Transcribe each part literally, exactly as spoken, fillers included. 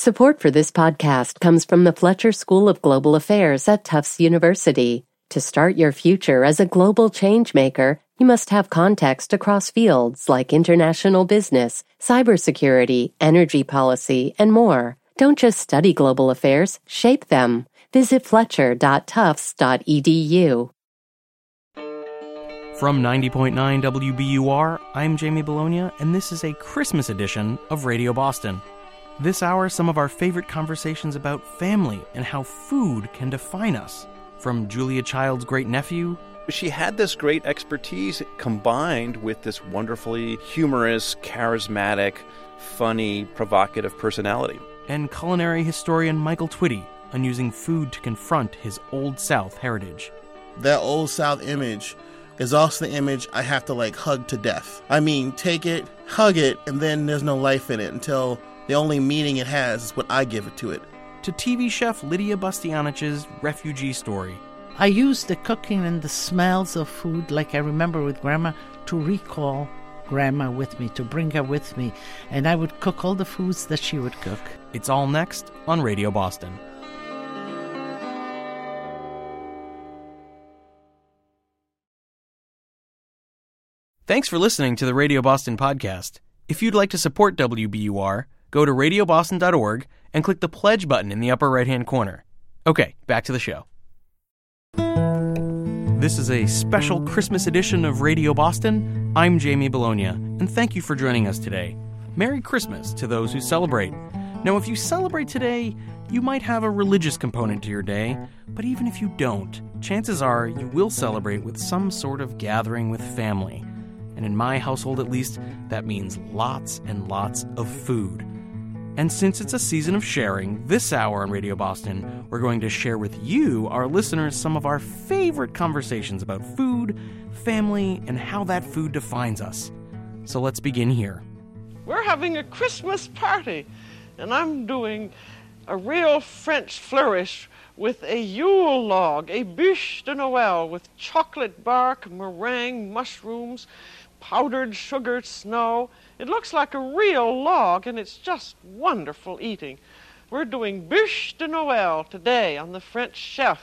Support for this podcast comes from the Fletcher School of Global Affairs at Tufts University. To start your future as a global changemaker, you must have context across fields like international business, cybersecurity, energy policy, and more. Don't just study global affairs, shape them. Visit fletcher dot tufts dot e d u. From ninety point nine W B U R, I'm Jamie Bologna, and this is a Christmas edition of Radio Boston. This hour, some of our favorite conversations about family and how food can define us. From Julia Child's great-nephew. She had this great expertise combined with this wonderfully humorous, charismatic, funny, provocative personality. And culinary historian Michael Twitty on using food to confront his Old South heritage. That Old South image is also the image I have to, like, hug to death. I mean, take it, hug it, and then there's no life in it until the only meaning it has is what I give it to it. To T V chef Lydia Bastianich's refugee story. I use the cooking and the smells of food, like I remember with Grandma, to recall Grandma with me, to bring her with me. And I would cook all the foods that she would cook. It's all next on Radio Boston. Thanks for listening to the Radio Boston podcast. If you'd like to support W B U R, go to radio boston dot org and click the pledge button in the upper right-hand corner. Okay, back to the show. This is a special Christmas edition of Radio Boston. I'm Jamie Bologna, and thank you for joining us today. Merry Christmas to those who celebrate. Now, if you celebrate today, you might have a religious component to your day, but even if you don't, chances are you will celebrate with some sort of gathering with family. And in my household, at least, that means lots and lots of food. And since it's a season of sharing, this hour on Radio Boston, we're going to share with you, our listeners, some of our favorite conversations about food, family, and how that food defines us. So let's begin here. We're having a Christmas party, and I'm doing a real French flourish with a Yule log, a bûche de Noël with chocolate bark, meringue, mushrooms, powdered sugar snow. It looks like a real log, and it's just wonderful eating. We're doing bûche de Noël today on the French Chef.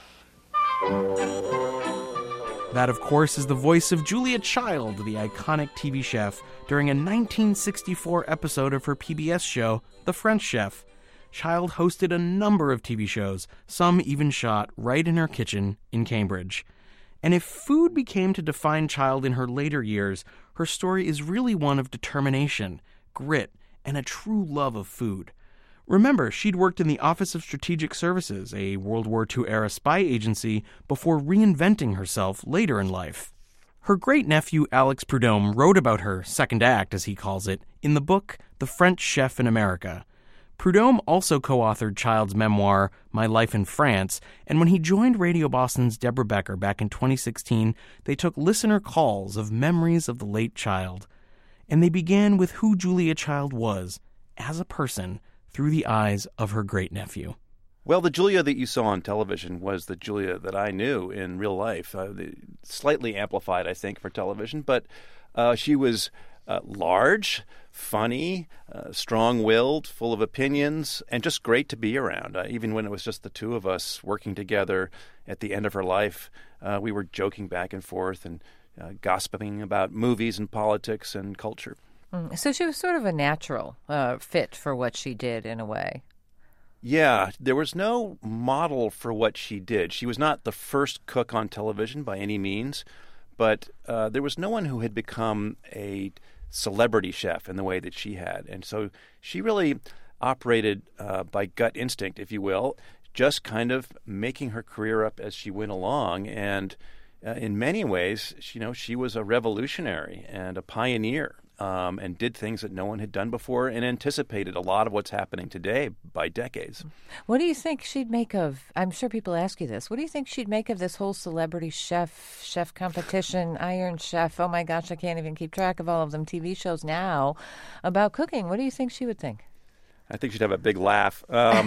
That, of course, is the voice of Julia Child, the iconic T V chef, during a nineteen sixty-four episode of her P B S show, The French Chef. Child hosted a number of T V shows, some even shot right in her kitchen in Cambridge. And if food became to define Child in her later years, her story is really one of determination, grit, and a true love of food. Remember, she'd worked in the Office of Strategic Services, a World War Two era spy agency, before reinventing herself later in life. Her great-nephew Alex Prudhomme wrote about her second act, as he calls it, in the book The French Chef in America. Prudhomme also co-authored Child's memoir, My Life in France, and when he joined Radio Boston's Deborah Becker back in twenty sixteen, they took listener calls of memories of the late Child. And they began with who Julia Child was, as a person, through the eyes of her great-nephew. Well, the Julia that you saw on television was the Julia that I knew in real life. Uh, the, slightly amplified, I think, for television, but uh, she was uh, large, funny, uh, strong-willed, full of opinions, and just great to be around. Uh, even when it was just the two of us working together at the end of her life, uh, we were joking back and forth and uh, gossiping about movies and politics and culture. Mm, so she was sort of a natural uh, fit for what she did in a way. Yeah, there was no model for what she did. She was not the first cook on television by any means, but uh, there was no one who had become a celebrity chef in the way that she had. And so she really operated uh, by gut instinct, if you will, just kind of making her career up as she went along. And uh, in many ways, you know, she was a revolutionary and a pioneer. Um, and did things that no one had done before and anticipated a lot of what's happening today by decades. What do you think she'd make of, I'm sure people ask you this, what do you think she'd make of this whole celebrity chef, chef competition, Iron Chef, oh my gosh, I can't even keep track of all of them, T V shows now about cooking? What do you think she would think? I think she'd have a big laugh. Um,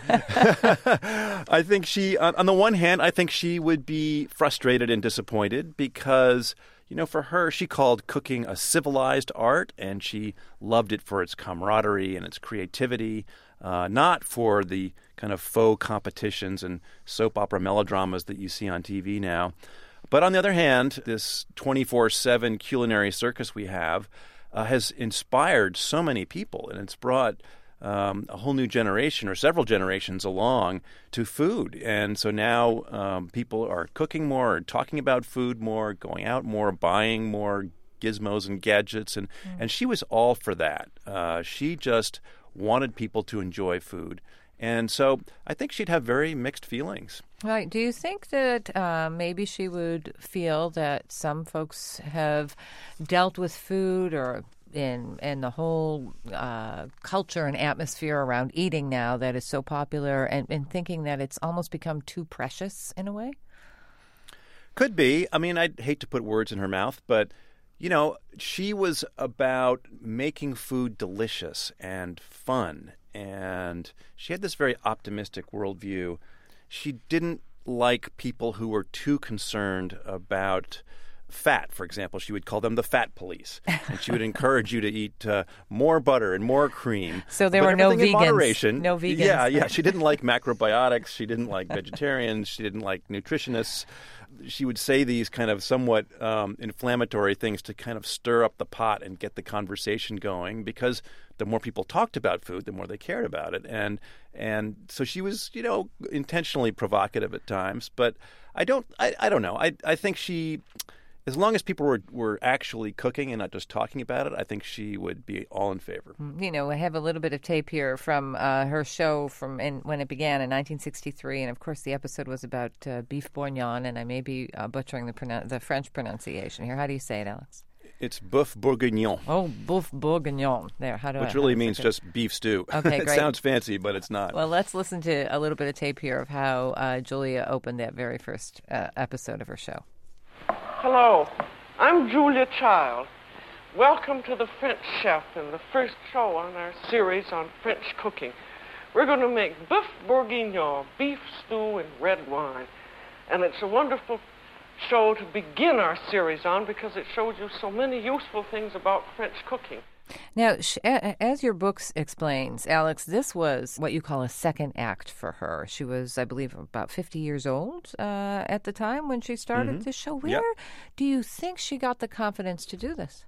I think she, on, on the one hand, I think she would be frustrated and disappointed because, you know, for her, she called cooking a civilized art, and she loved it for its camaraderie and its creativity. uh, not for the kind of faux competitions and soap opera melodramas that you see on T V now. But on the other hand, this twenty-four seven culinary circus we have uh, has inspired so many people, and it's brought um, a whole new generation or several generations along to food. And so now um, people are cooking more, talking about food more, going out more, buying more gizmos and gadgets. And, mm. and she was all for that. Uh, she just wanted people to enjoy food. And so I think she'd have very mixed feelings. Right. Do you think that uh, maybe she would feel that some folks have dealt with food or in in the whole uh, culture and atmosphere around eating now that is so popular and, and thinking that it's almost become too precious in a way? Could be. I mean, I'd hate to put words in her mouth, but, you know, she was about making food delicious and fun. And she had this very optimistic worldview. She didn't like people who were too concerned about fat, for example. She would call them the fat police. And she would encourage you to eat uh, more butter and more cream. So there but were no vegans. In moderation. No vegans. Yeah, yeah. She didn't like macrobiotics. She didn't like vegetarians. She didn't like nutritionists. She would say these kind of somewhat um, inflammatory things to kind of stir up the pot and get the conversation going, because the more people talked about food, the more they cared about it. And and so she was, you know, intentionally provocative at times. But I don't I, I don't know. I, I think she, as long as people were, were actually cooking and not just talking about it, I think she would be all in favor. You know, I have a little bit of tape here from uh, her show from in, when it began in nineteen sixty-three. And, of course, the episode was about uh, beef bourguignon, and I may be uh, butchering the, pronun- the French pronunciation here. How do you say it, Alex? It's boeuf bourguignon. Oh, boeuf bourguignon. There, how do Which I? Which really means just beef stew. Okay, It great. sounds fancy, but it's not. Well, let's listen to a little bit of tape here of how uh, Julia opened that very first uh, episode of her show. Hello, I'm Julia Child. Welcome to The French Chef and the first show on our series on French cooking. We're going to make boeuf bourguignon, beef stew and red wine. And it's a wonderful show to begin our series on because it shows you so many useful things about French cooking. Now, as your book explains, Alex, this was what you call a second act for her. She was, I believe, about fifty years old uh, at the time when she started mm-hmm. this show. Where yep. do you think she got the confidence to do this?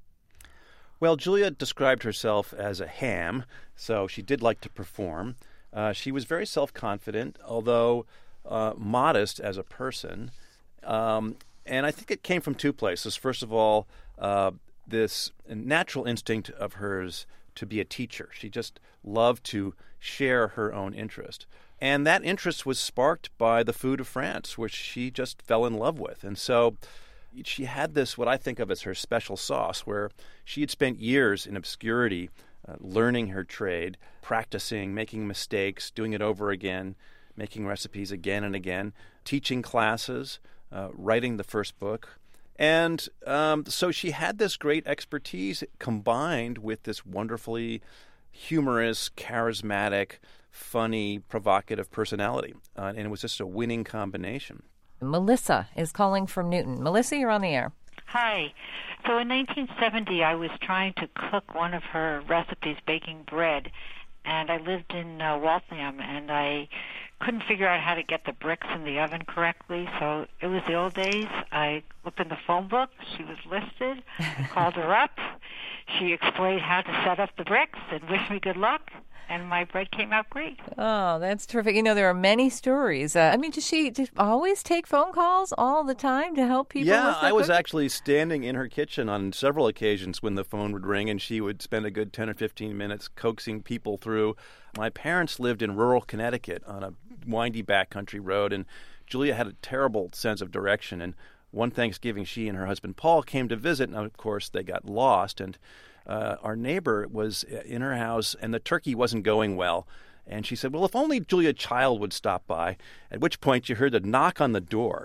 Well, Julia described herself as a ham, so she did like to perform. Uh, she was very self-confident, although uh, modest as a person. Um, and I think it came from two places. First of all, uh, this natural instinct of hers to be a teacher. She just loved to share her own interest. And that interest was sparked by the food of France, which she just fell in love with. And so she had this, what I think of as her special sauce, where she had spent years in obscurity uh, learning her trade, practicing, making mistakes, doing it over again, making recipes again and again, teaching classes, uh, writing the first book. And um, so she had this great expertise combined with this wonderfully humorous, charismatic, funny, provocative personality. Uh, and it was just a winning combination. Melissa is calling from Newton. Melissa, you're on the air. Hi. So in nineteen seventy, I was trying to cook one of her recipes, baking bread, and I lived in uh, Waltham, and I couldn't figure out how to get the bricks in the oven correctly. So it was the old days. I looked in the phone book. She was listed. I called her up. She explained how to set up the bricks and wished me good luck. And my bread came out great. Oh, that's terrific. You know, there are many stories. Uh, I mean, does she just always take phone calls all the time to help people? Yeah, with I was cooking? actually standing in her kitchen on several occasions when the phone would ring, and she would spend a good ten or fifteen minutes coaxing people through. My parents lived in rural Connecticut on a windy backcountry road, and Julia had a terrible sense of direction. And one Thanksgiving, she and her husband Paul came to visit, and of course they got lost. And Uh, our neighbor was in her house, and the turkey wasn't going well. And she said, well, if only Julia Child would stop by, at which point you heard a knock on the door.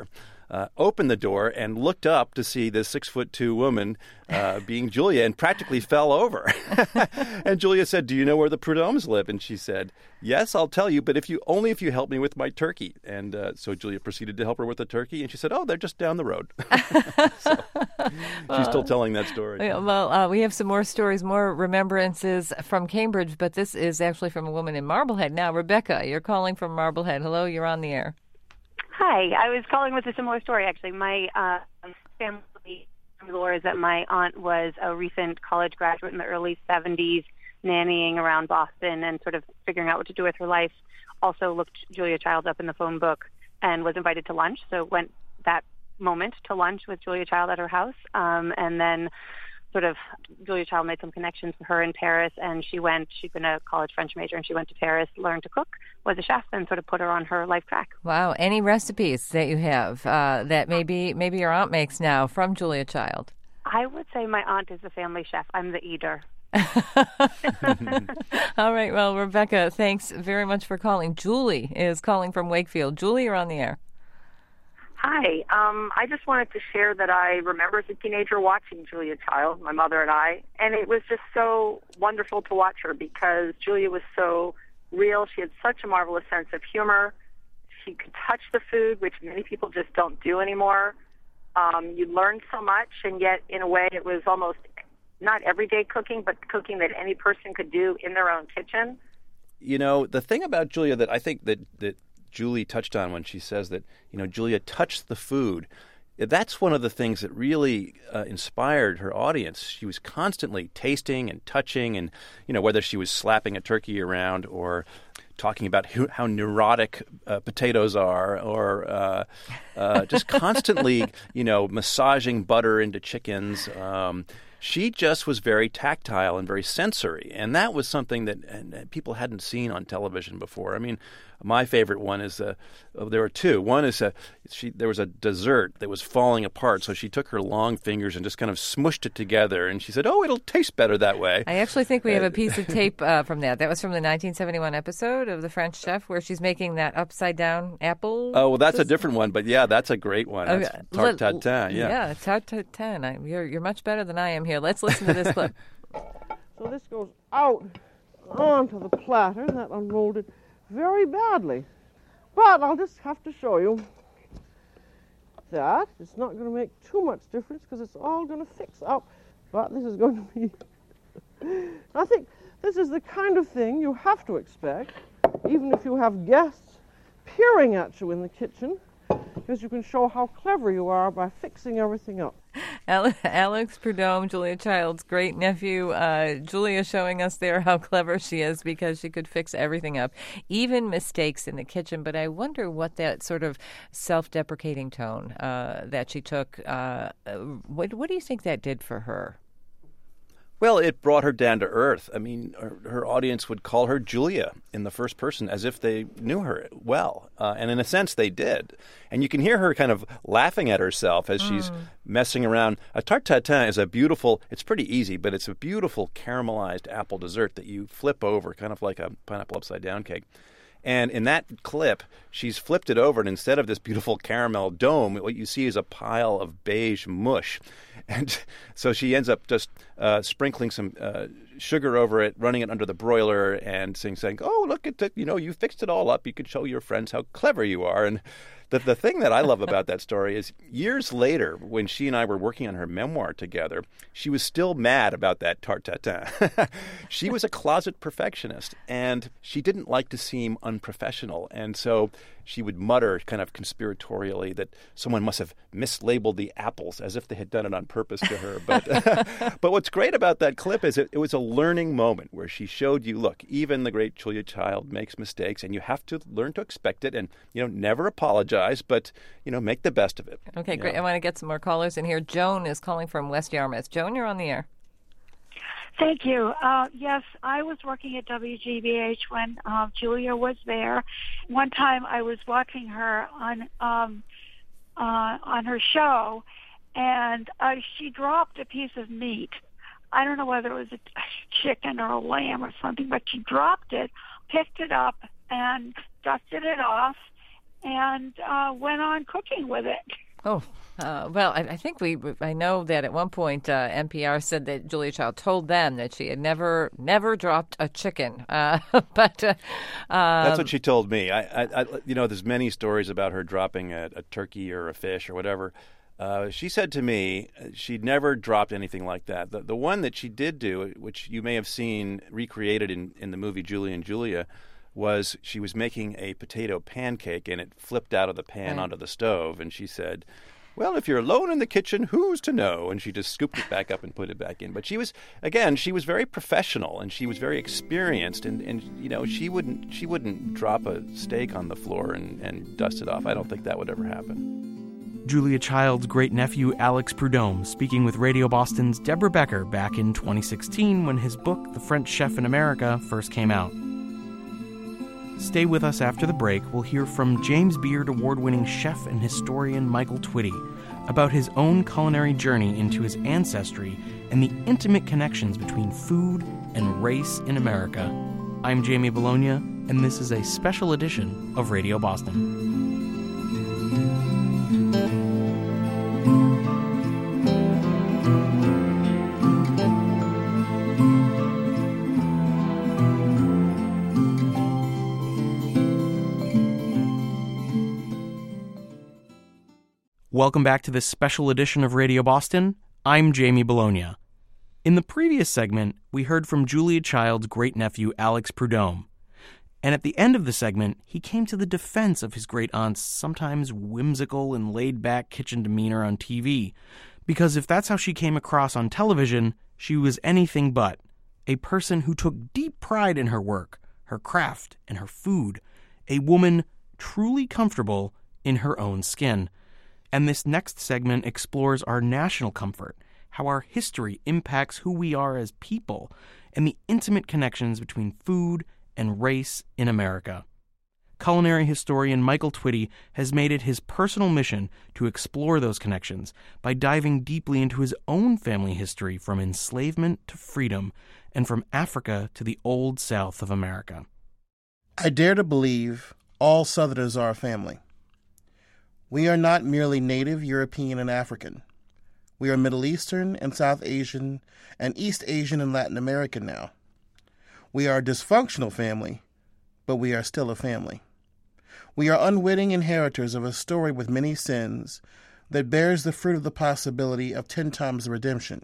uh, opened the door and looked up to see this six foot two woman uh, being Julia and practically fell over. And Julia said, "Do you know where the Prudhommes live?" And she said, "Yes, I'll tell you, but if you only if you help me with my turkey." And uh, so Julia proceeded to help her with the turkey, and she said, "Oh, they're just down the road." So, she's still telling that story. Well, uh, we have some more stories, more remembrances from Cambridge, but this is actually from a woman in Marblehead. Now, Rebecca, you're calling from Marblehead. Hello, you're on the air. Hi, I was calling with a similar story, actually. My uh, family lore is that my aunt was a recent college graduate in the early seventies, nannying around Boston and sort of figuring out what to do with her life. Also looked Julia Child up in the phone book and was invited to lunch, so went that moment to lunch with Julia Child at her house, um, and then sort of Julia Child made some connections with her in Paris, and she went, she'd been a college French major, and she went to Paris, learned to cook, was a chef, and sort of put her on her life track. Wow. Any recipes that you have uh, that maybe maybe your aunt makes now from Julia Child? I would say my aunt is the family chef. I'm the eater. All right. Well, Rebecca, thanks very much for calling. Julie is calling from Wakefield. Julie, you're on the air. Hi. Um, I just wanted to share that I remember as a teenager watching Julia Child, my mother and I, and it was just so wonderful to watch her because Julia was so real. She had such a marvelous sense of humor. She could touch the food, which many people just don't do anymore. Um, you learned so much, and yet in a way it was almost not everyday cooking, but cooking that any person could do in their own kitchen. You know, the thing about Julia that I think that, that Julie touched on when she says that, you know, Julia touched the food, that's one of the things that really uh, inspired her audience. She was constantly tasting and touching and, you know, whether she was slapping a turkey around or talking about who, how neurotic uh, potatoes are or uh, uh, just constantly, you know, massaging butter into chickens. Um, she just was very tactile and very sensory, and that was something that and people hadn't seen on television before. I mean, my favorite one is uh, oh, there were two. One is a, she there was a dessert that was falling apart, so she took her long fingers and just kind of smushed it together, and she said, "Oh, it'll taste better that way." I actually think we have a piece of tape uh, from that. That was from the nineteen seventy-one episode of The French Chef, where she's making that upside down apple. Oh, well, that's system. a different one, but yeah, that's a great one. That's Okay. tarte tatin. Yeah, yeah, tarte tatin. I, you're you're much better than I am here. Let's listen to this clip. So this goes out onto the platter, and that unrolled very badly. But I'll just have to show you that it's not going to make too much difference because it's all going to fix up. But this is going to be... I think this is the kind of thing you have to expect, even if you have guests peering at you in the kitchen, because you can show how clever you are by fixing everything up. Alex Prudhomme, Julia Child's great nephew. Uh, Julia showing us there how clever she is because she could fix everything up, even mistakes in the kitchen. But I wonder what that sort of self-deprecating tone uh, that she took, uh, what, what do you think that did for her? Well, it brought her down to earth. I mean, her, her audience would call her Julia in the first person as if they knew her well. Uh, and in a sense, they did. And you can hear her kind of laughing at herself as mm. she's messing around. A tarte tatin is a beautiful, it's pretty easy, but it's a beautiful caramelized apple dessert that you flip over, kind of like a pineapple upside down cake. And in that clip, she's flipped it over, and instead of this beautiful caramel dome, what you see is a pile of beige mush. And so she ends up just uh, sprinkling some uh, sugar over it, running it under the broiler, and saying, saying, "Oh, look at it! You know, you fixed it all up. You could show your friends how clever you are." And the the thing that I love about that story is years later, when she and I were working on her memoir together, she was still mad about that tarte tatin. She was a closet perfectionist, and she didn't like to seem unprofessional, and so she would mutter kind of conspiratorially that someone must have mislabeled the apples as if they had done it on purpose to her. But but what's great about that clip is it, it was a learning moment where she showed you, look, even the great Julia Child makes mistakes, and you have to learn to expect it and, you know, never apologize, but, you know, make the best of it. Okay, great. Know? I want to get some more callers in here. Joan is calling from West Yarmouth. Joan, you're on the air. Thank you. Uh, yes, I was working at W G B H when uh, Julia was there. One time I was watching her on um, uh, on her show, and uh, she dropped a piece of meat. I don't know whether it was a chicken or a lamb or something, but she dropped it, picked it up, and dusted it off, and uh, went on cooking with it. Oh, uh, well, I, I think we, I know that at one point uh, N P R said that Julia Child told them that she had never, never dropped a chicken. Uh, but uh, um, That's what she told me. I, I, I, you know, there's many stories about her dropping a, a turkey or a fish or whatever. Uh, she said to me she'd never dropped anything like that. The, the one that she did do, which you may have seen recreated in, in the movie Julie and Julia, was she was making a potato pancake and it flipped out of the pan Right. onto the stove. And she said, well, if you're alone in the kitchen, who's to know? And she just scooped it back up and put it back in. But she was, again, she was very professional and she was very experienced. And, and you know, she wouldn't she wouldn't drop a steak on the floor and, and dust it off. I don't think that would ever happen. Julia Child's great-nephew Alex Prudhomme speaking with Radio Boston's Deborah Becker back in twenty sixteen when his book, The French Chef in America, first came out. Stay with us after the break. We'll hear from James Beard award-winning chef and historian Michael Twitty about his own culinary journey into his ancestry and the intimate connections between food and race in America. I'm Jamie Bologna, and this is a special edition of Radio Boston. Welcome back to this special edition of Radio Boston. I'm Jamie Bologna. In the previous segment, we heard from Julia Child's great-nephew Alex Prudhomme. And at the end of the segment, he came to the defense of his great-aunt's sometimes whimsical and laid-back kitchen demeanor on T V. Because if that's how she came across on television, she was anything but. A person who took deep pride in her work, her craft, and her food. A woman truly comfortable in her own skin. And this next segment explores our national comfort, how our history impacts who we are as people, and the intimate connections between food and race in America. Culinary historian Michael Twitty has made it his personal mission to explore those connections by diving deeply into his own family history from enslavement to freedom and from Africa to the Old South of America. I dare to believe all Southerners are a family. We are not merely Native, European, and African. We are Middle Eastern and South Asian and East Asian and Latin American now. We are a dysfunctional family, but we are still a family. We are unwitting inheritors of a story with many sins that bears the fruit of the possibility of ten times the redemption.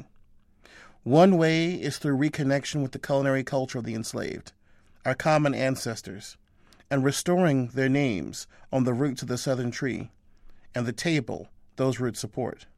One way is through reconnection with the culinary culture of the enslaved, our common ancestors, and restoring their names on the roots of the Southern tree and the table those roots support.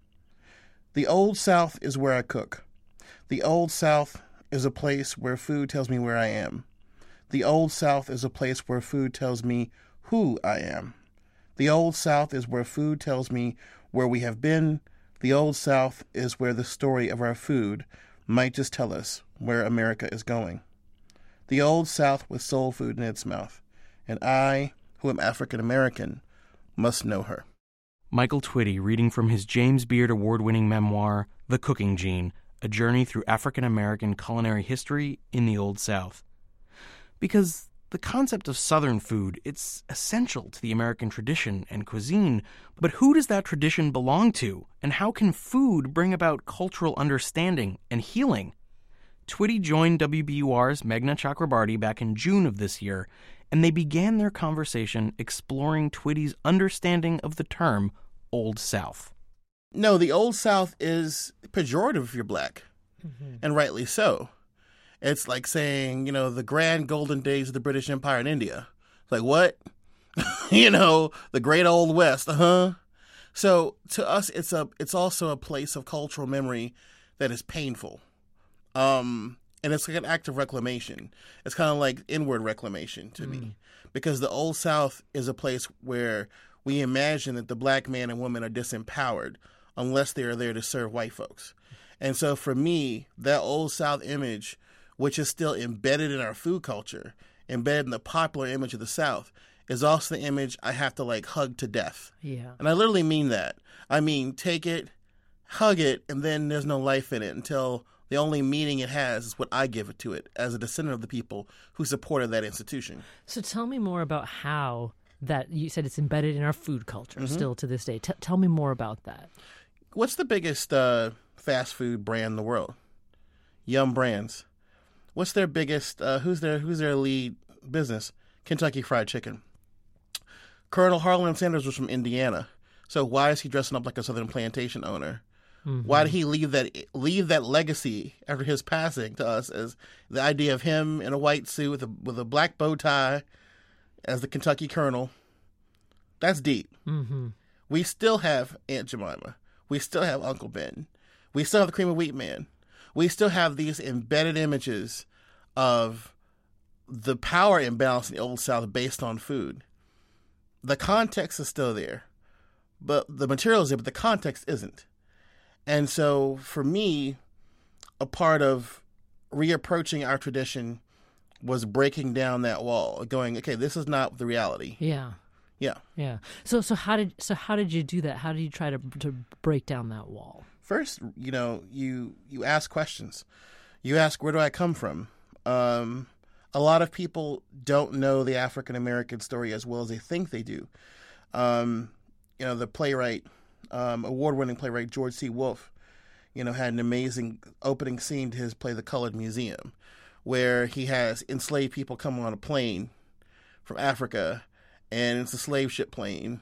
The Old South is where I cook. The Old South is a place where food tells me where I am. The Old South is a place where food tells me who I am. The Old South is where food tells me where we have been. The Old South is where the story of our food might just tell us where America is going. The Old South with soul food in its mouth. And I, who am African American, must know her. Michael Twitty reading from his James Beard award-winning memoir, The Cooking Gene, A Journey Through African-American Culinary History in the Old South. Because the concept of Southern food, it's essential to the American tradition and cuisine, but who does that tradition belong to, and how can food bring about cultural understanding and healing? Twitty joined W B U R's Meghna Chakrabarti back in June of this year, and they began their conversation exploring Twitty's understanding of the term Old South. No, the Old South is pejorative if you're black, mm-hmm. and rightly so. It's like saying, you know, the grand golden days of the British Empire in India. Like, what? you know, the great Old West, uh-huh. So to us, it's a it's also a place of cultural memory that is painful. Um... And it's like an act of reclamation. It's kind of like inward reclamation to mm. me. Because the Old South is a place where we imagine that the black man and woman are disempowered unless they are there to serve white folks. And so for me, that Old South image, which is still embedded in our food culture, embedded in the popular image of the South, is also the image I have to like hug to death. Yeah. And I literally mean that. I mean, take it, hug it, and then there's no life in it until the only meaning it has is what I give it to it as a descendant of the people who supported that institution. So tell me more about how that you said it's embedded in our food culture Mm-hmm. still to this day. T- tell me more about that. What's the biggest uh, fast food brand in the world? Yum Brands. What's their biggest? Uh, who's their Who's their lead business? Kentucky Fried Chicken. Colonel Harlan Sanders was from Indiana, so why is he dressing up like a Southern plantation owner? Mm-hmm. Why did he leave that leave that legacy after his passing to us as the idea of him in a white suit with a with a black bow tie as the Kentucky Colonel? That's deep. Mm-hmm. We still have Aunt Jemima. We still have Uncle Ben. We still have the Cream of Wheat Man. We still have these embedded images of the power imbalance in the Old South based on food. The context is still there, but the material is there, but the context isn't. And so for me, a part of reapproaching our tradition was breaking down that wall, going, okay, this is not the reality. Yeah. Yeah. Yeah. So so how did so how did you do that? How did you try to to break down that wall? First, you know, you you ask questions. You ask, where do I come from? Um, a lot of people don't know the African American story as well as they think they do. Um, you know, the playwright, um, award-winning playwright George C. Wolfe, you know, had an amazing opening scene to his play The Colored Museum, where he has enslaved people come on a plane from Africa, and it's a slave ship plane,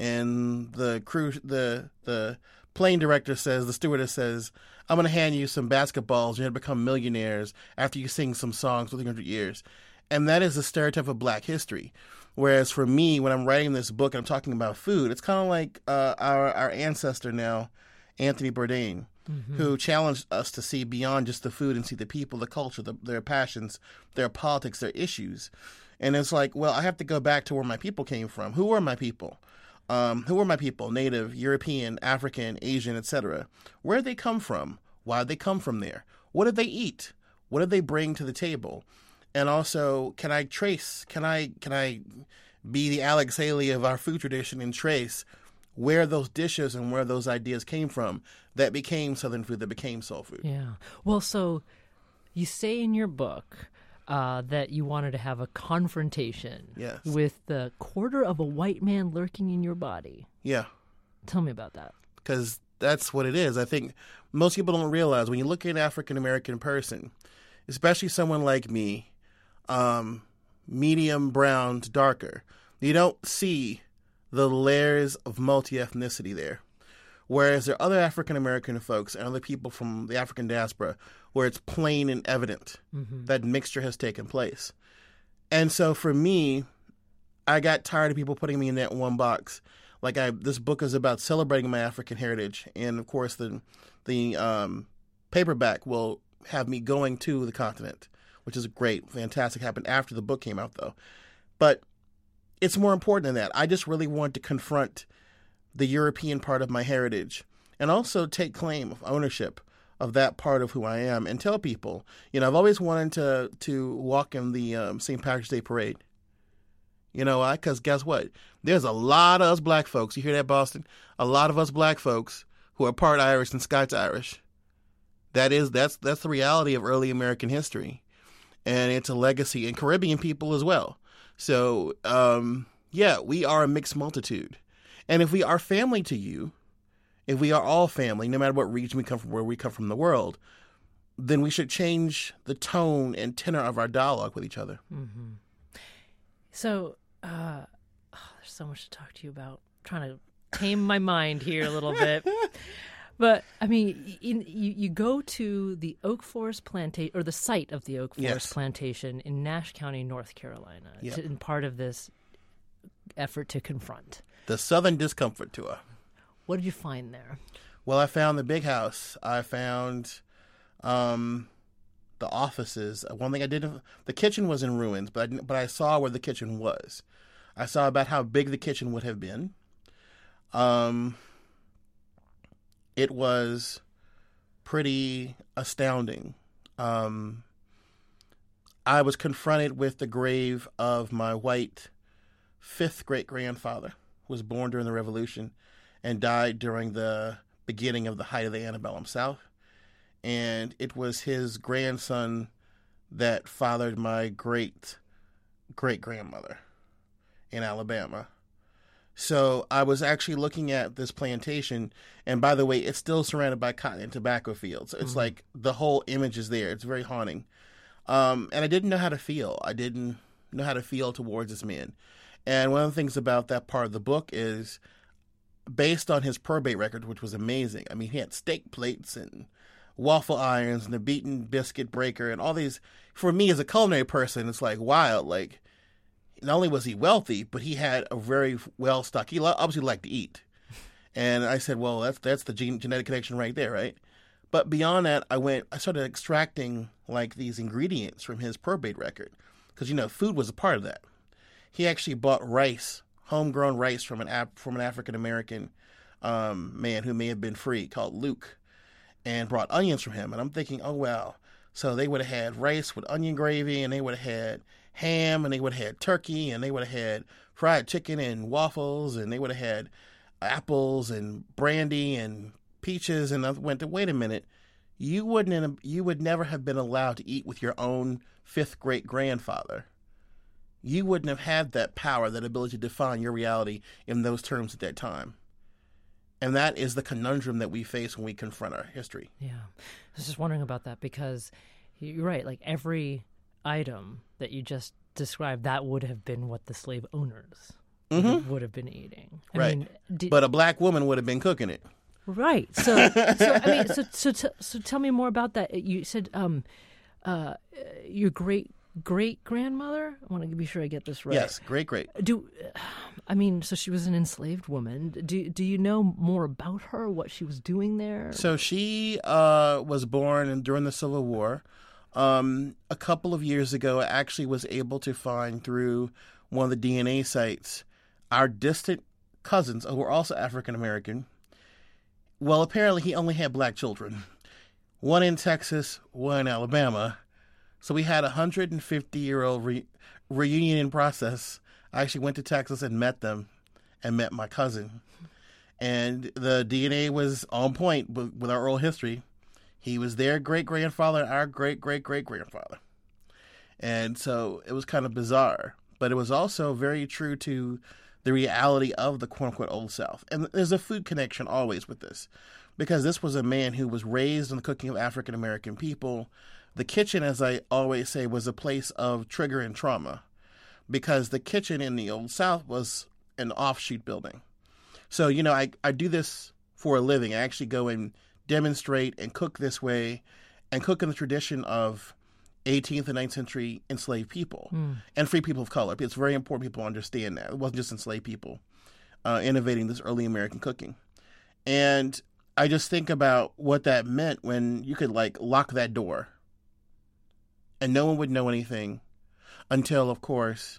and the crew, the the plane director says, the stewardess says, I'm going to hand you some basketballs. You're going to become millionaires after you sing some songs for three hundred years. And that is the stereotype of Black history. Whereas for me, when I'm writing this book and I'm talking about food, it's kind of like uh, our, our ancestor now, Anthony Bourdain, mm-hmm. who challenged us to see beyond just the food and see the people, the culture, the, their passions, their politics, their issues. And it's like, well, I have to go back to where my people came from. Who were my people? Um, who were my people? Native, European, African, Asian, et cetera. Where did they come from? Why did they come from there? What did they eat? What did they bring to the table? And also, can I trace? Can I can I be the Alex Haley of our food tradition and trace where those dishes and where those ideas came from that became Southern food, that became soul food? Yeah. Well, so you say in your book Uh, that you wanted to have a confrontation yes. with the quarter of a white man lurking in your body. Yeah. Tell me about that. Because that's what it is. I think most people don't realize when you look at an African-American person, especially someone like me, um, medium brown to darker, you don't see the layers of multi-ethnicity there. Whereas there are other African-American folks and other people from the African diaspora where it's plain and evident mm-hmm. that mixture has taken place. And so for me, I got tired of people putting me in that one box. Like I, this book is about celebrating my African heritage. And of course, the, the um, paperback will have me going to the continent, which is great, fantastic. Happened after the book came out, though. But it's more important than that. I just really want to confront the European part of my heritage and also take claim of ownership of that part of who I am and tell people, you know, I've always wanted to to walk in the um, Saint Patrick's Day parade. You know why? Because guess what? There's a lot of us black folks. You hear that, Boston? A lot of us black folks who are part Irish and Scots Irish. That is, that's that's the reality of early American history. And it's a legacy, and Caribbean people as well. So, um, yeah, we are a mixed multitude. And if we are family to you, if we are all family, no matter what region we come from, where we come from in the world, then we should change the tone and tenor of our dialogue with each other. Mm-hmm. So, uh, oh, there's so much to talk to you about. I'm trying to tame my mind here a little bit. But, I mean, in, you, you go to the Oak Forest Plantation, or the site of the Oak Forest yes. Plantation in Nash County, North Carolina, yep. to, in part of this effort to confront the Southern Discomfort Tour. What did you find there? Well, I found the big house. I found um, the offices. One thing I didn't, the kitchen was in ruins, but I, but I saw where the kitchen was. I saw about how big the kitchen would have been. Um, it was pretty astounding. Um, I was confronted with the grave of my white fifth great-grandfather, who was born during the Revolution and died during the beginning of the height of the antebellum South. And it was his grandson that fathered my great-great-grandmother. in Alabama. So I was actually looking at this plantation, and by the way, it's still surrounded by cotton and tobacco fields. So it's mm-hmm. like the whole image is there. It's very haunting. Um, and I didn't know how to feel. I didn't know how to feel towards this man. And one of the things about that part of the book is based on his probate record, which was amazing. I mean, he had steak plates and waffle irons and a beaten biscuit breaker and all these. For me as a culinary person, it's like wild. Like, not only was he wealthy, but he had a very well-stocked. He obviously liked to eat. And I said, well, that's that's the gene, genetic connection right there, right? But beyond that, I went, I started extracting like these ingredients from his probate record. Because, you know, food was a part of that. He actually bought rice, homegrown rice from an Af- from an African-American um, man who may have been free called Luke, and brought onions from him. And I'm thinking, oh, wow. So they would have had rice with onion gravy, and they would have had ham, and they would have had turkey, and they would have had fried chicken and waffles, and they would have had apples and brandy and peaches. And I went to, wait a minute, you wouldn't have, you would never have been allowed to eat with your own fifth great grandfather. You wouldn't have had that power, that ability to define your reality in those terms at that time. And that is the conundrum that we face when we confront our history. Yeah. I was just wondering about that because you're right. Like every item that you just described, that would have been what the slave owners mm-hmm. would, have, would have been eating. I right. mean, did, but a black woman would have been cooking it. Right. So, so I mean, so, so, so, so tell me more about that. You said um, uh, your great great grandmother. I want to be sure I get this right. Yes, great great. Do I mean? So she was an enslaved woman. Do Do you know more about her? What she was doing there? So she uh, was born during the Civil War. Um, a couple of years ago, I actually was able to find through one of the D N A sites our distant cousins who were also African American. Well, apparently he only had black children, one in Texas, one in Alabama. So we had a one hundred fifty-year-old re- reunion process. I actually went to Texas and met them and met my cousin. And the D N A was on point with, with our oral history. He was their great-grandfather, our great-great-great-grandfather. And so it was kind of bizarre. But it was also very true to the reality of the quote-unquote Old South. And there's a food connection always with this. Because this was a man who was raised in the cooking of African-American people. The kitchen, as I always say, was a place of trigger and trauma because the kitchen in the Old South was an offshoot building. So, you know, I, I do this for a living. I actually go and demonstrate and cook this way and cook in the tradition of eighteenth and nineteenth century enslaved people mm. and free people of color. It's very important people understand that. It wasn't just enslaved people uh, innovating this early American cooking. And I just think about what that meant when you could, like, lock that door. And no one would know anything until, of course,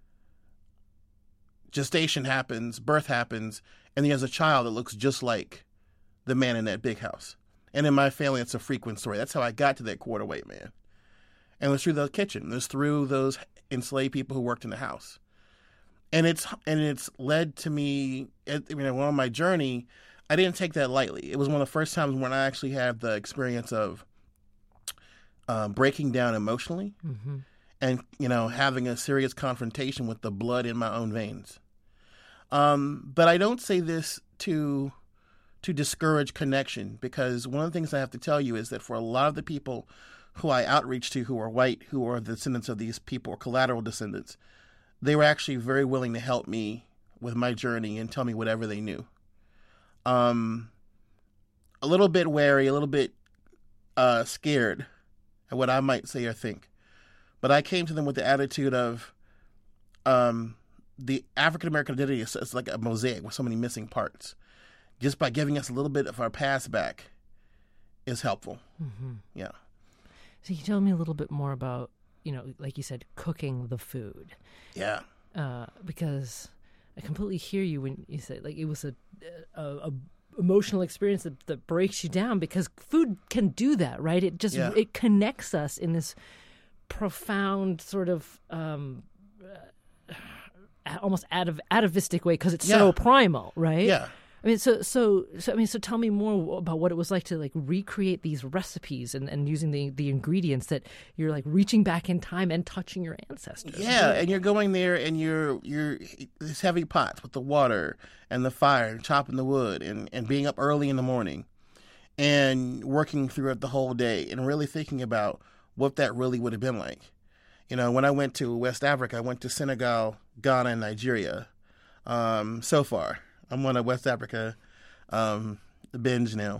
gestation happens, birth happens, and there's a child that looks just like the man in that big house. And in my family, it's a frequent story. That's how I got to that quarter weight man. And it was through the kitchen. It was through those enslaved people who worked in the house. And it's and it's led to me, I mean, on my journey, I didn't take that lightly. It was one of the first times when I actually had the experience of Uh, breaking down emotionally mm-hmm. and, you know, having a serious confrontation with the blood in my own veins. Um, but I don't say this to to discourage connection because one of the things I have to tell you is that for a lot of the people who I outreach to who are white, who are the descendants of these people or collateral descendants, they were actually very willing to help me with my journey and tell me whatever they knew. Um, a little bit wary, a little bit uh, scared at what I might say or think. But I came to them with the attitude of um, the African-American identity is it's like a mosaic with so many missing parts. Just by giving us a little bit of our past back is helpful. Mm-hmm. Yeah. So you tell me a little bit more about, you know, like you said, cooking the food. Yeah. Uh, because I completely hear you when you say, like, it was a, a, a emotional experience that, that breaks you down because food can do that, right? It just yeah. it connects us in this profound sort of um, uh, almost atav- atavistic way because it's yeah. so primal, right? Yeah. I mean, so, so, so, I mean, so tell me more about what it was like to like recreate these recipes and, and using the, the ingredients that you're like reaching back in time and touching your ancestors. Yeah, and you're going there and you're you're these heavy pots with the water and the fire and chopping the wood and, and being up early in the morning and working through it the whole day and really thinking about what that really would have been like. You know, when I went to West Africa, I went to Senegal, Ghana, and Nigeria. Um, so far, I'm on a West Africa um, binge now.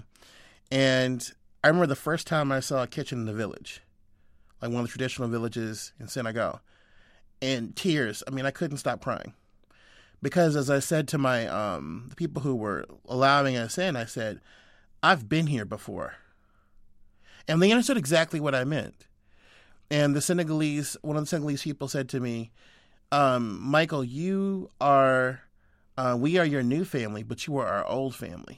And I remember the first time I saw a kitchen in the village, like one of the traditional villages in Senegal, and tears. I mean, I couldn't stop crying. Because as I said to my um, the people who were allowing us in, I said, I've been here before. And they understood exactly what I meant. And the Senegalese, one of the Senegalese people said to me, um, Michael, you are, uh, we are your new family, but you are our old family.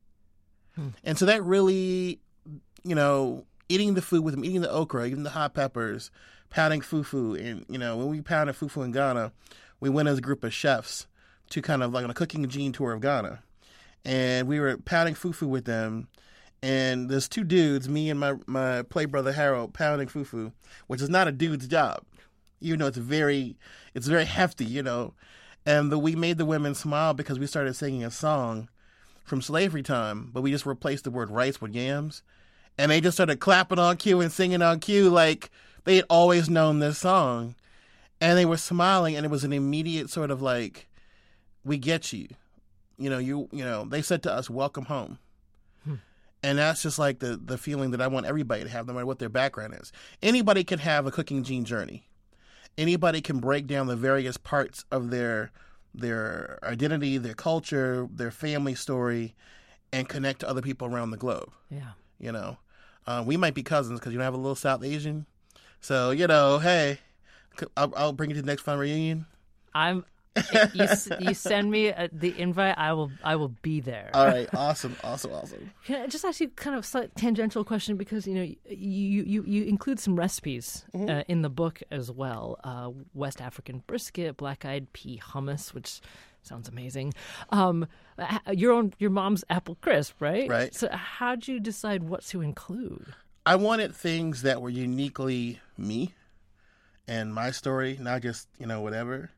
Hmm. And so that really, you know, eating the food with them, eating the okra, eating the hot peppers, pounding fufu. And, you know, when we pounded fufu in Ghana, we went as a group of chefs to kind of like on a cooking gene tour of Ghana. And we were pounding fufu with them. And there's two dudes, me and my, my play brother Harold, pounding fufu, which is not a dude's job. Even though it's very, it's very hefty, you know. And the, we made the women smile because we started singing a song from slavery time, but we just replaced the word rice with yams. And they just started clapping on cue and singing on cue like they had always known this song. And they were smiling, and it was an immediate sort of like, we get you. You know, you you know, they said to us, welcome home. Hmm. And that's just like the, the feeling that I want everybody to have, no matter what their background is. Anybody can have a cooking gene journey. Anybody can break down the various parts of their their identity, their culture, their family story, and connect to other people around the globe. Yeah. You know, uh, we might be cousins because you don't have a little South Asian. So, you know, hey, I'll, I'll bring you to the next fun reunion. I'm. you, you send me a, the invite, I will I will be there. All right, awesome, awesome, awesome. Can I just ask you kind of a slight tangential question, because you know you you, you include some recipes mm-hmm. uh, in the book as well. Uh, West African brisket, black-eyed pea hummus, which sounds amazing. Um, your own your mom's apple crisp, right? Right. So how'd you decide what to include? I wanted things that were uniquely me and my story, not just you know whatever.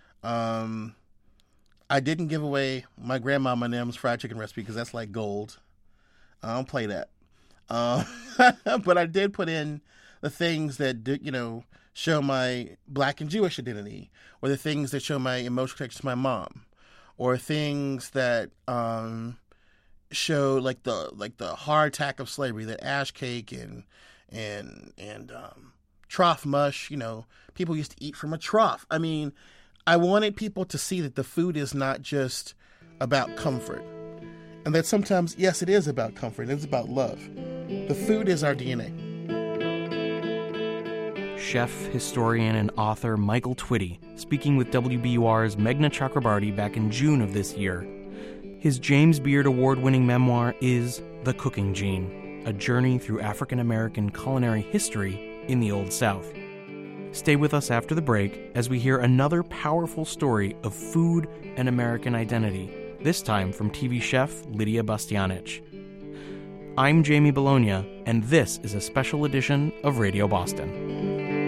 Um, I didn't give away my grandmama Nem's fried chicken recipe because that's like gold. I don't play that. Um, but I did put in the things that, do, you know, show my black and Jewish identity, or the things that show my emotional connection to my mom, or things that um, show like the like the hardtack of slavery, the ash cake and and and um, trough mush. You know, people used to eat from a trough. I mean. I wanted people to see that the food is not just about comfort. And that sometimes, yes, it is about comfort. It's about love. The food is our D N A. Chef, historian, and author Michael Twitty speaking with W B U R's Meghna Chakrabarti back in June of this year. His James Beard Award-winning memoir is The Cooking Gene, a journey through African-American culinary history in the Old South. Stay with us after the break as we hear another powerful story of food and American identity, this time from T V chef Lydia Bastianich. I'm Jamie Bologna, and this is a special edition of Radio Boston.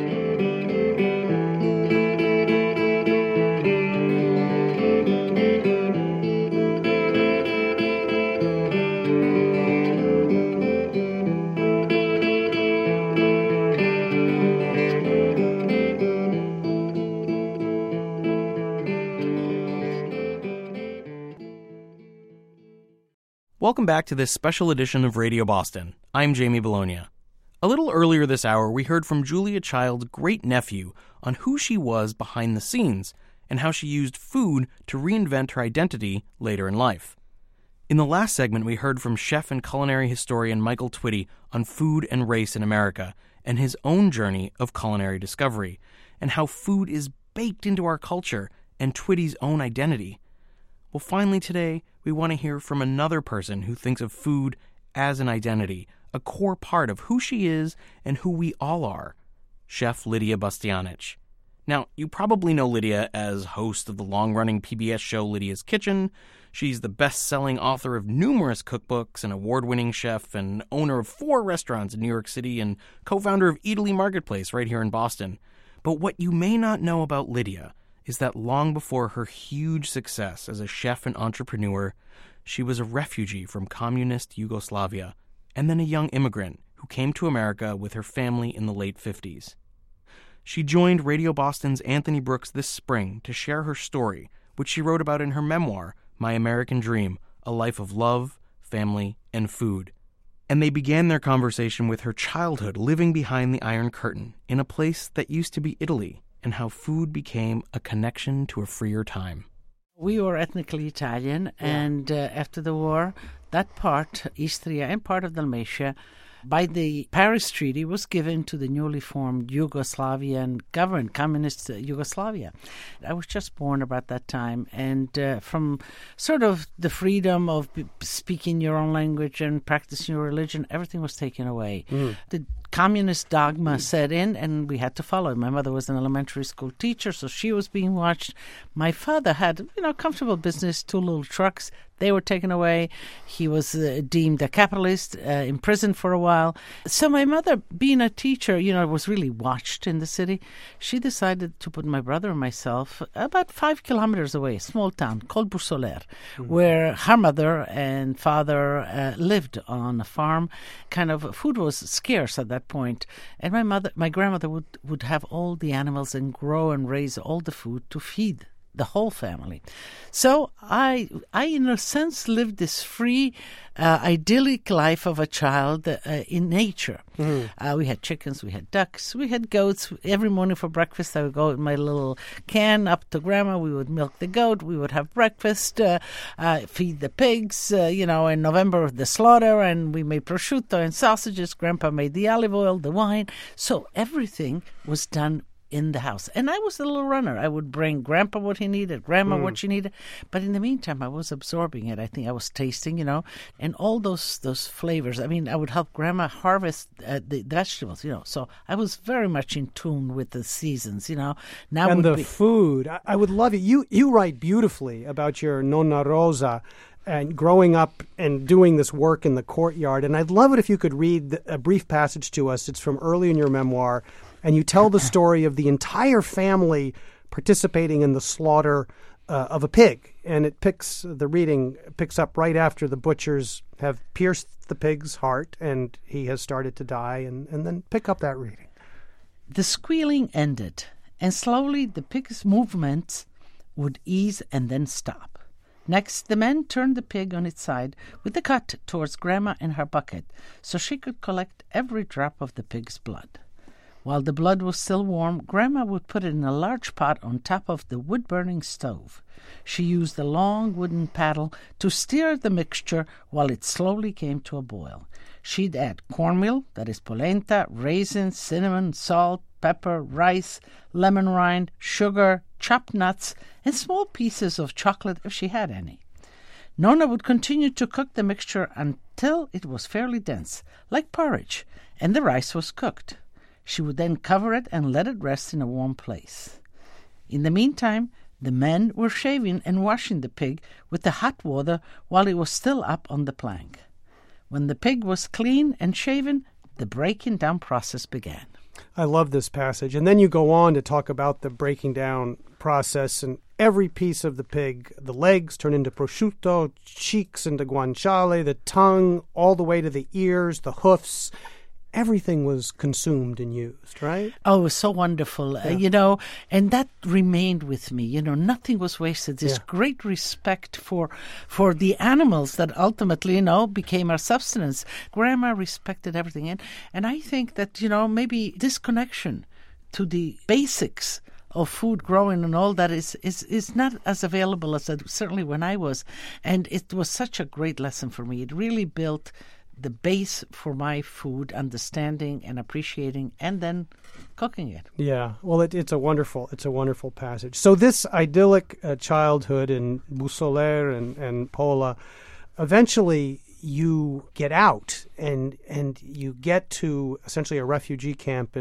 Welcome back to this special edition of Radio Boston. I'm Jamie Bologna. A little earlier this hour, we heard from Julia Child's great-nephew on who she was behind the scenes and how she used food to reinvent her identity later in life. In the last segment, we heard from chef and culinary historian Michael Twitty on food and race in America and his own journey of culinary discovery, and how food is baked into our culture and Twitty's own identity. Well, finally today, we want to hear from another person who thinks of food as an identity, a core part of who she is and who we all are, Chef Lydia Bastianich. Now, you probably know Lydia as host of the long-running P B S show Lydia's Kitchen. She's the best-selling author of numerous cookbooks, an award-winning chef, and owner of four restaurants in New York City, and co-founder of Eataly Marketplace right here in Boston. But what you may not know about Lydia is that long before her huge success as a chef and entrepreneur, she was a refugee from communist Yugoslavia, and then a young immigrant who came to America with her family in the late fifties. She joined Radio Boston's Anthony Brooks this spring to share her story, which she wrote about in her memoir, My American Dream, A Life of Love, Family, and Food. And they began their conversation with her childhood living behind the Iron Curtain in a place that used to be Italy, and how food became a connection to a freer time. We were ethnically Italian, yeah. and uh, after the war, that part, Istria and part of Dalmatia, by the Paris Treaty, was given to the newly formed Yugoslavian government, communist Yugoslavia. I was just born about that time, and uh, from sort of the freedom of speaking your own language and practicing your religion, everything was taken away. Mm. The communist dogma set in, and we had to follow it. My mother was an elementary school teacher, so she was being watched. My father had, you know, comfortable business, two little trucks. They were taken away. He was uh, deemed a capitalist, uh, imprisoned for a while. So my mother, being a teacher, you know, was really watched in the city. She decided to put my brother and myself about five kilometers away, a small town called Bursoler, mm-hmm. where her mother and father uh, lived on a farm. Kind of food was scarce at that point. And my mother, my grandmother would, would have all the animals and grow and raise all the food to feed the whole family. So I, I in a sense, lived this free, uh, idyllic life of a child uh, in nature. Mm. Uh, we had chickens, we had ducks, we had goats. Every morning for breakfast, I would go with my little can up to Grandma. We would milk the goat. We would have breakfast, uh, uh, feed the pigs. Uh, you know, in November, the slaughter, and we made prosciutto and sausages. Grandpa made the olive oil, the wine. So everything was done in the house. And I was a little runner. I would bring Grandpa what he needed, Grandma mm. what she needed. But in the meantime, I was absorbing it. I think I was tasting, you know, and all those those flavors. I mean, I would help Grandma harvest uh, the vegetables, you know. So I was very much in tune with the seasons, you know. Now and the be- food. I, I would love it. You, you write beautifully about your Nonna Rosa and growing up and doing this work in the courtyard. And I'd love it if you could read a brief passage to us. It's from early in your memoir. And you tell the story of the entire family participating in the slaughter uh, of a pig. And it picks, the reading picks up right after the butchers have pierced the pig's heart and he has started to die. And, and then pick up that reading. The squealing ended, and slowly the pig's movements would ease and then stop. Next, the men turned the pig on its side with the cut towards Grandma and her bucket so she could collect every drop of the pig's blood. While the blood was still warm, Grandma would put it in a large pot on top of the wood-burning stove. She used a long wooden paddle to steer the mixture while it slowly came to a boil. She'd add cornmeal, that is polenta, raisins, cinnamon, salt, pepper, rice, lemon rind, sugar, chopped nuts, and small pieces of chocolate if she had any. Nonna would continue to cook the mixture until it was fairly dense, like porridge, and the rice was cooked. She would then cover it and let it rest in a warm place. In the meantime, the men were shaving and washing the pig with the hot water while it was still up on the plank. When the pig was clean and shaven, the breaking down process began. I love this passage. And then you go on to talk about the breaking down process, and every piece of the pig, the legs turn into prosciutto, cheeks into guanciale, the tongue all the way to the ears, the hoofs. Everything was consumed and used, right? Oh, it was so wonderful, yeah. uh, you know, and that remained with me. You know, nothing was wasted. This yeah. great respect for for the animals that ultimately, you know, became our subsistence. Grandma respected everything. And, and I think that, you know, maybe this connection to the basics of food growing and all that is, is, is not as available as it, certainly when I was. And it was such a great lesson for me. It really built the base for my food understanding and appreciating and then cooking it. Yeah, well, it, it's a wonderful, it's a wonderful passage. So this idyllic uh, childhood in Bursoler and, and Pola, eventually you get out and and you get to essentially a refugee camp in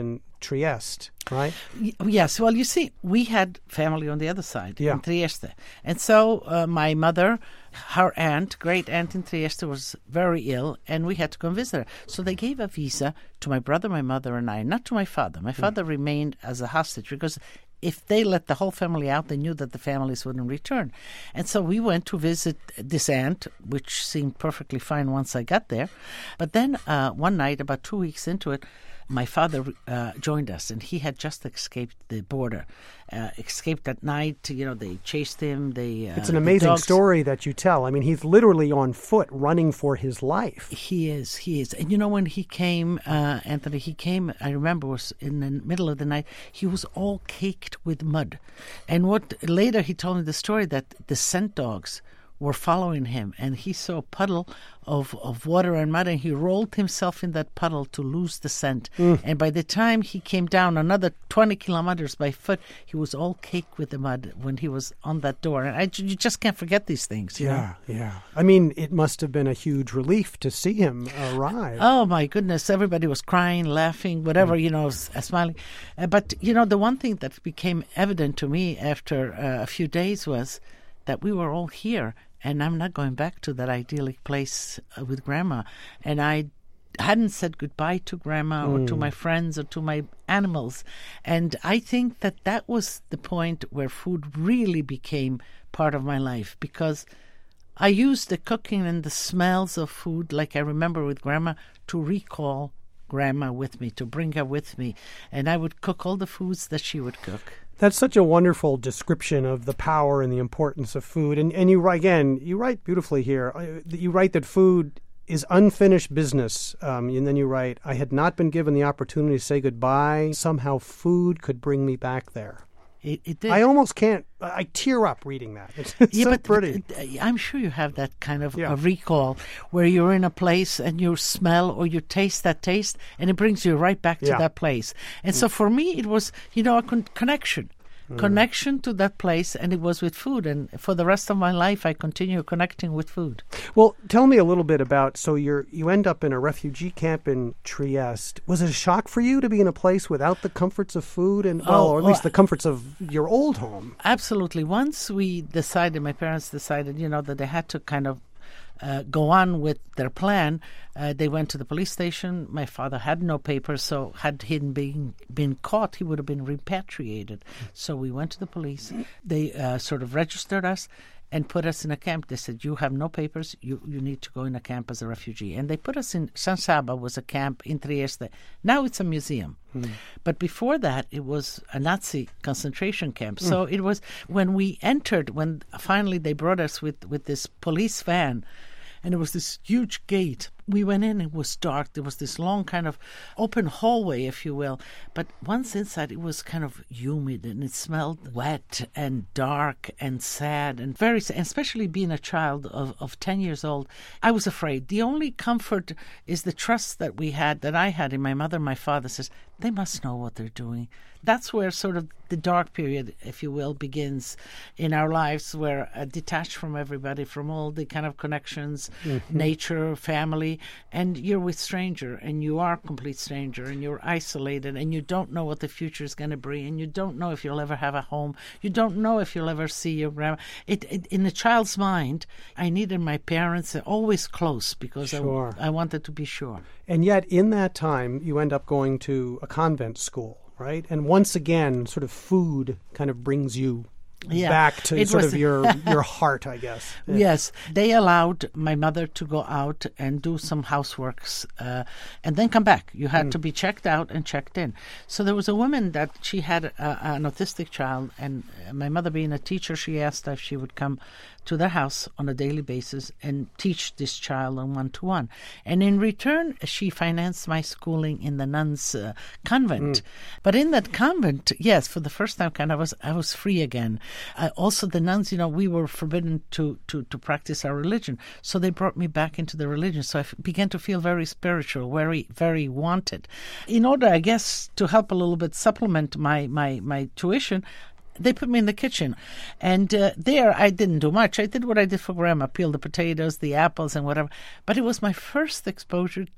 Trieste, right? Y- Yes. Well, you see, we had family on the other side Yeah. in Trieste. And so uh, my mother, her aunt, great aunt in Trieste, was very ill, and we had to go and visit her. So they gave a visa to my brother, my mother, and I, not to my father. My father remained as a hostage because if they let the whole family out, they knew that the families wouldn't return. And so we went to visit this aunt, which seemed perfectly fine once I got there. But then uh, one night, about two weeks into it, my father uh, joined us, and he had just escaped the border. Uh, escaped at night. You know, they chased him. They. Uh, It's an the amazing dogs- story that you tell. I mean, he's literally on foot running for his life. He is, he is. And you know, when he came, uh, Anthony, he came, I remember, was in the middle of the night, he was all caked with mud. And what later he told me the story that the scent dogs were following him, and he saw a puddle of, of water and mud, and he rolled himself in that puddle to lose the scent. Mm. And by the time he came down another twenty kilometers by foot, he was all caked with the mud when he was on that door. And I, you just can't forget these things. You know? Yeah, yeah. I mean, it must have been a huge relief to see him arrive. Oh, my goodness. Everybody was crying, laughing, whatever, you know, s- uh, smiling. Uh, but, you know, the one thing that became evident to me after uh, a few days was that we were all here, and I'm not going back to that idyllic place uh, with Grandma. And I hadn't said goodbye to Grandma or to Mm. my friends or to my animals. And I think that that was the point where food really became part of my life, because I used the cooking and the smells of food, like I remember with Grandma, to recall Grandma with me, to bring her with me. And I would cook all the foods that she would cook. That's such a wonderful description of the power and the importance of food. And and you write, again, you write beautifully here. Uh, You write that food is unfinished business. Um, and then you write, I had not been given the opportunity to say goodbye. Somehow food could bring me back there. It, it did. I almost can't. I tear up reading that. It's, it's yeah, so but pretty. uh, I'm sure you have that kind of Yeah. a recall where you're in a place and you smell or you taste that taste, and it brings you right back to Yeah. that place. And so for me, it was, you know, a con- connection. Mm. Connection to that place, and it was with food. And for the rest of my life, I continue connecting with food. Well, tell me a little bit about, so you're, you end up in a refugee camp in Trieste. Was it a shock for you to be in a place without the comforts of food and, well, Oh, or at least well, the comforts of your old home? Absolutely. Once we decided, my parents decided, you know, that they had to kind of uh, go on with their plan, uh, they went to the police station. My father had no papers, so had he been, been caught, he would have been repatriated. So we went to the police. They uh, sort of registered us and put us in a camp. They said, you have no papers, you, you need to go in a camp as a refugee. And they put us in, San Saba was a camp in Trieste. Now it's a museum. Mm. But before that, it was a Nazi concentration camp. So it was, when we entered, when finally they brought us with, with this police van, and it was this huge gate. We went in, it was dark. There was this long kind of open hallway, if you will. But once inside, it was kind of humid, and it smelled wet and dark and sad and very sad, especially being a child of, of ten years old. I was afraid. The only comfort is the trust that we had, that I had in my mother and my father, says, they must know what they're doing. That's where sort of the dark period, if you will, begins in our lives, where uh, detached from everybody, from all the kind of connections, Mm-hmm. nature, family, and you're with stranger, and you are a complete stranger, and you're isolated, and you don't know what the future is going to bring, and you don't know if you'll ever have a home. You don't know if you'll ever see your grandma. It, it, in a child's mind, I needed my parents always close because Sure. I, I wanted to be sure. And yet, in that time, you end up going to a convent school, right? And once again, sort of food kind of brings you Yeah. back to It sort was- of your your heart, I guess. Yeah. Yes, they allowed my mother to go out and do some houseworks uh, and then come back. You had Mm. to be checked out and checked in. So there was a woman that she had a, an autistic child, and my mother being a teacher, she asked if she would come to their house on a daily basis and teach this child on one-to-one. And in return, she financed my schooling in the nuns' uh, convent. Mm. But in that convent, yes, for the first time, kind of, I was I was free again. Uh, also, the nuns, you know, we were forbidden to, to, to practice our religion. So they brought me back into the religion. So I f- began to feel very spiritual, very, very wanted. In order, I guess, to help a little bit supplement my, my, my tuition, they put me in the kitchen. And uh, there, I didn't do much. I did what I did for Grandma, peel the potatoes, the apples, and whatever. But it was my first exposure to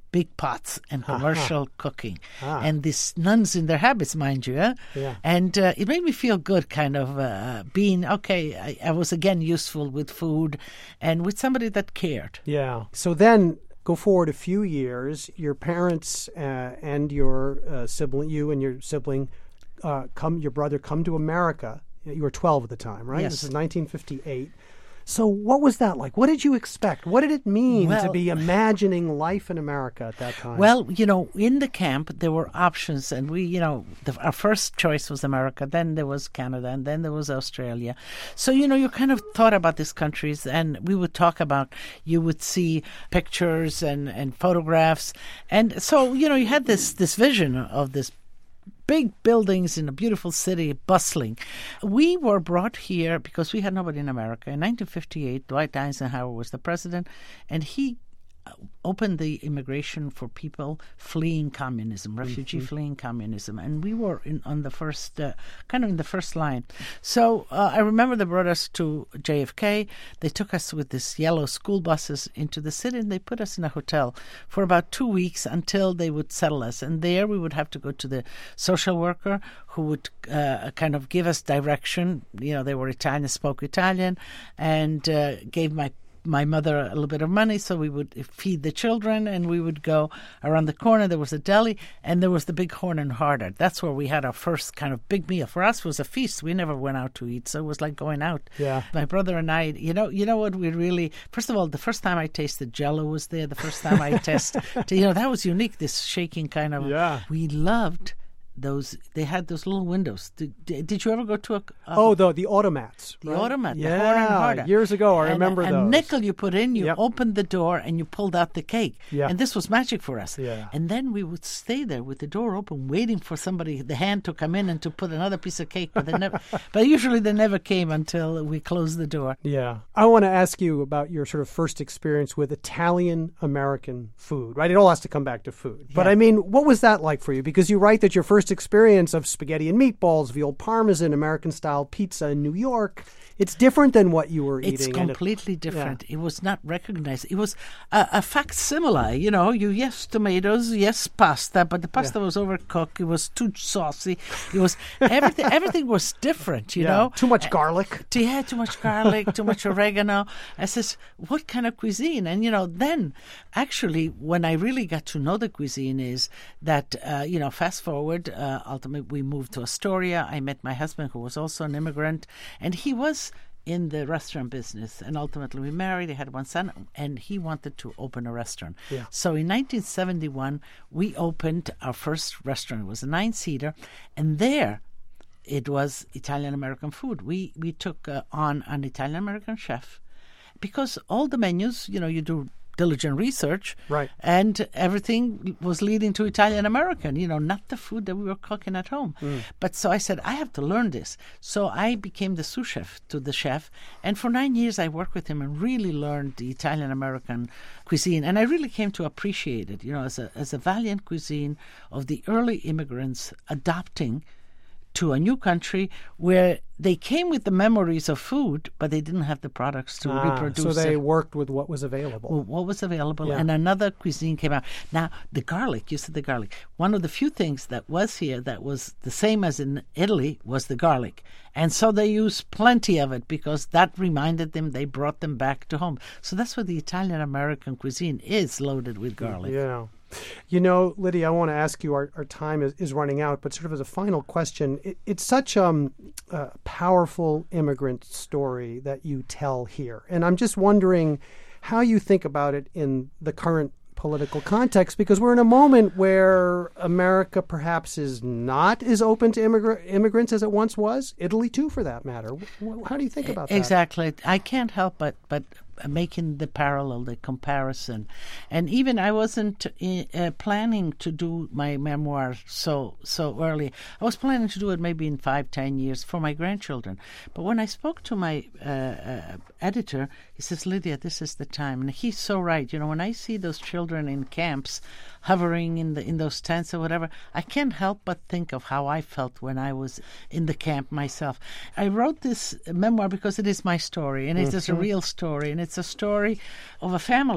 big pots and commercial uh-huh. cooking. Ah. And these nuns in their habits, mind you. Eh? Yeah. And uh, it made me feel good, kind of uh, being, okay, I, I was again useful with food and with somebody that cared. Yeah. So then go forward a few years, your parents uh, and your uh, sibling, you and your sibling, uh, come, your brother come to America. You were twelve at the time, right? Yes. This is nineteen fifty-eight. So what was that like? What did you expect? What did it mean well, to be imagining life in America at that time? Well, you know, in the camp, there were options. And we, you know, the, our first choice was America. Then there was Canada. And then there was Australia. So, you know, you kind of thought about these countries. And we would talk about, you would see pictures and, and photographs. And so, you know, you had this, this vision of this big buildings in a beautiful city, bustling. We were brought here because we had nobody in America. In nineteen fifty-eight, Dwight Eisenhower was the president, and he opened the immigration for people fleeing communism, refugee mm-hmm. fleeing communism. And we were in on the first, uh, kind of in the first line. So uh, I remember they brought us to J F K. They took us with this yellow school buses into the city, and they put us in a hotel for about two weeks until they would settle us. And there we would have to go to the social worker who would uh, kind of give us direction. You know, they were Italian, spoke Italian, and uh, gave my my mother a little bit of money, so we would feed the children, and we would go around the corner. There was a deli, and there was the Big Horn and Harder. That's where we had our first kind of big meal. For us, it was a feast. We never went out to eat, so it was like going out. Yeah. My brother and I, you know, you know what we really. First of all, the first time I tasted Jell-O was there. The first time I tasted, you know, that was unique. This shaking kind of. Yeah. We loved. Those they had those little windows. Did, did you ever go to a? a oh, the the automats. The right? automat. Yeah, the Horn and Harder. Years ago, I and remember a, those. A nickel you put in, you yep. opened the door, and you pulled out the cake. Yeah. And this was magic for us. Yeah. And then we would stay there with the door open, waiting for somebody, the hand, to come in and to put another piece of cake. But they never. But usually they never came until we closed the door. Yeah. I want to ask you about your sort of first experience with Italian American food. Right. It all has to come back to food. But Yeah. I mean, what was that like for you? Because you write that your first experience of spaghetti and meatballs, veal parmesan, American-style pizza in New York, it's different than what you were It's eating. completely it, different. Yeah. It was not recognized. It was a, a facsimile. You know, you yes tomatoes, yes pasta, but the pasta Yeah. was overcooked. It was too saucy. It was everything. Everything was different. You Yeah. know, Too much garlic. Too, yeah, too much garlic, too much oregano. I says, what kind of cuisine? And you know, then actually, when I really got to know the cuisine, is that uh, you know, fast forward. Uh, ultimately, we moved to Astoria. I met my husband, who was also an immigrant, and he was in the restaurant business, and ultimately we married. He had one son, and he wanted to open a restaurant. Yeah. So in nineteen seventy-one, we opened our first restaurant. It was a nine-seater, and there it was Italian-American food. We we took uh, on an Italian-American chef because all the menus, you know, you do diligent research, right? And everything was leading to Italian American, you know, not the food that we were cooking at home. Mm. But so I said, I have to learn this. So I became the sous chef to the chef, and for nine years I worked with him and really learned the Italian American cuisine, and I really came to appreciate it, you know, as a as a valiant cuisine of the early immigrants adopting to a new country where they came with the memories of food, but they didn't have the products to ah, reproduce so they it. worked with what was available. Well, what was available, Yeah. and another cuisine came out. Now, the garlic, you said the garlic. One of the few things that was here that was the same as in Italy was the garlic. And so they used plenty of it because that reminded them, they brought them back to home. So that's what the Italian-American cuisine is, loaded with garlic. Yeah. You know, Lydia, I want to ask you, our, our time is, is running out, but sort of as a final question, it, it's such um, a powerful immigrant story that you tell here. And I'm just wondering how you think about it in the current political context, because we're in a moment where America perhaps is not as open to immigra- immigrants as it once was. Italy, too, for that matter. How do you think about that? Exactly. I can't help but but making the parallel, the comparison. And even I wasn't uh, planning to do my memoir so so early. I was planning to do it maybe in five, ten years for my grandchildren. But when I spoke to my uh, uh, editor, he says, Lydia, this is the time. And he's so right. You know, when I see those children in camps, hovering in the in those tents or whatever, I can't help but think of how I felt when I was in the camp myself. I wrote this memoir because it is my story, and it is a real story, and it's a story of a family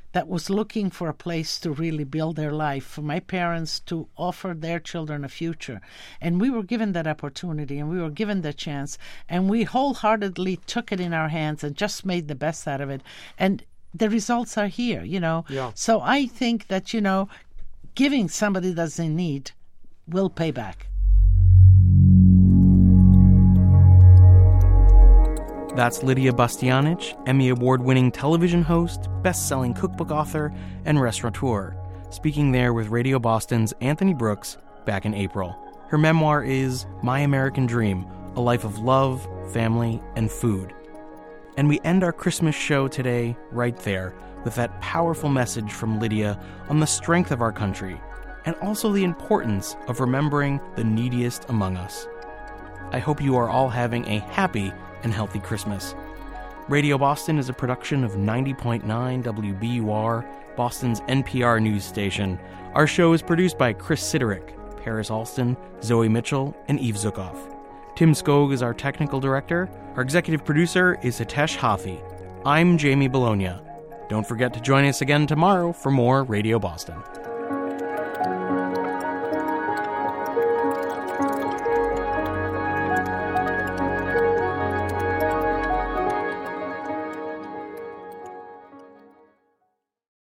that was looking for a place to really build their life, for my parents to offer their children a future. And we were given that opportunity, and we were given the chance, and we wholeheartedly took it in our hands and just made the best out of it. And the results are here, you know. Yeah. So I think that, you know, giving somebody that's in need will pay back. That's Lydia Bastianich, Emmy Award-winning television host, best-selling cookbook author, and restaurateur, speaking there with Radio Boston's Anthony Brooks back in April. Her memoir is My American Dream, A Life of Love, Family, and Food. And we end our Christmas show today right there with that powerful message from Lydia on the strength of our country and also the importance of remembering the neediest among us. I hope you are all having a happy and healthy Christmas. Radio Boston is a production of ninety point nine W B U R, Boston's N P R news station. Our show is produced by Chris Siderick, Paris Alston, Zoe Mitchell, and Eve Zukoff. Tim Skog is our technical director. Our executive producer is Hitesh Hathi. I'm Jamie Bologna. Don't forget to join us again tomorrow for more Radio Boston.